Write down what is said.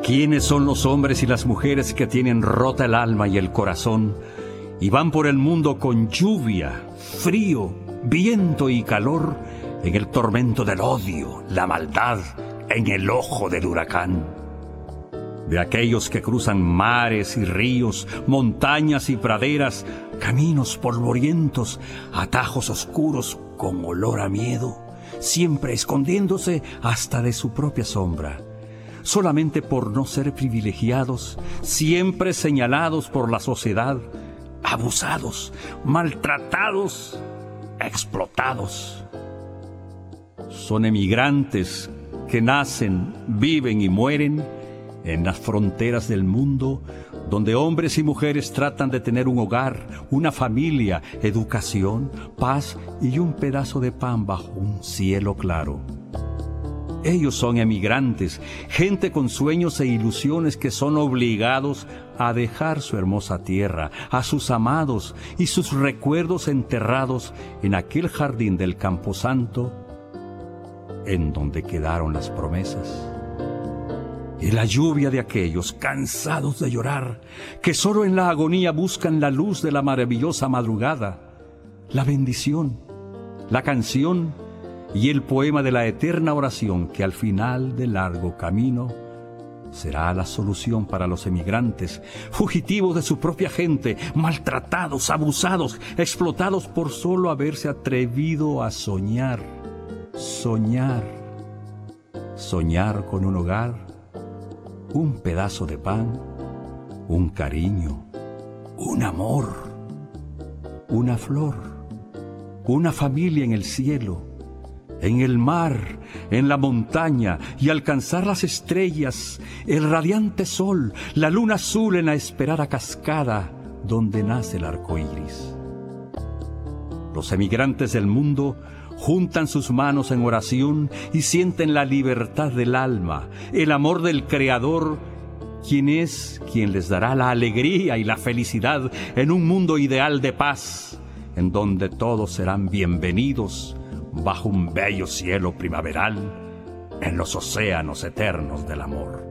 ¿Quiénes son los hombres y las mujeres que tienen rota el alma y el corazón y van por el mundo con lluvia, frío, viento y calor, en el tormento del odio, la maldad, en el ojo del huracán? De aquellos que cruzan mares y ríos, montañas y praderas, caminos polvorientos, atajos oscuros con olor a miedo, siempre escondiéndose hasta de su propia sombra, solamente por no ser privilegiados, siempre señalados por la sociedad, abusados, maltratados, explotados. Son emigrantes que nacen, viven y mueren en las fronteras del mundo, donde hombres y mujeres tratan de tener un hogar, una familia, educación, paz y un pedazo de pan bajo un cielo claro. Ellos son emigrantes, gente con sueños e ilusiones que son obligados a dejar su hermosa tierra, a sus amados y sus recuerdos enterrados en aquel jardín del Camposanto, en donde quedaron las promesas. Y la lluvia de aquellos cansados de llorar, que solo en la agonía buscan la luz de la maravillosa madrugada, la bendición, la canción y el poema de la eterna oración que al final del largo camino será la solución para los emigrantes, fugitivos de su propia gente, maltratados, abusados, explotados por solo haberse atrevido a soñar, soñar, soñar con un hogar, un pedazo de pan, un cariño, un amor, una flor, una familia en el cielo, en el mar, en la montaña, y alcanzar las estrellas, el radiante sol, la luna azul en la esperada cascada donde nace el arco iris. Los emigrantes del mundo juntan sus manos en oración y sienten la libertad del alma, el amor del Creador, quien es quien les dará la alegría y la felicidad en un mundo ideal de paz, en donde todos serán bienvenidos bajo un bello cielo primaveral en los océanos eternos del amor.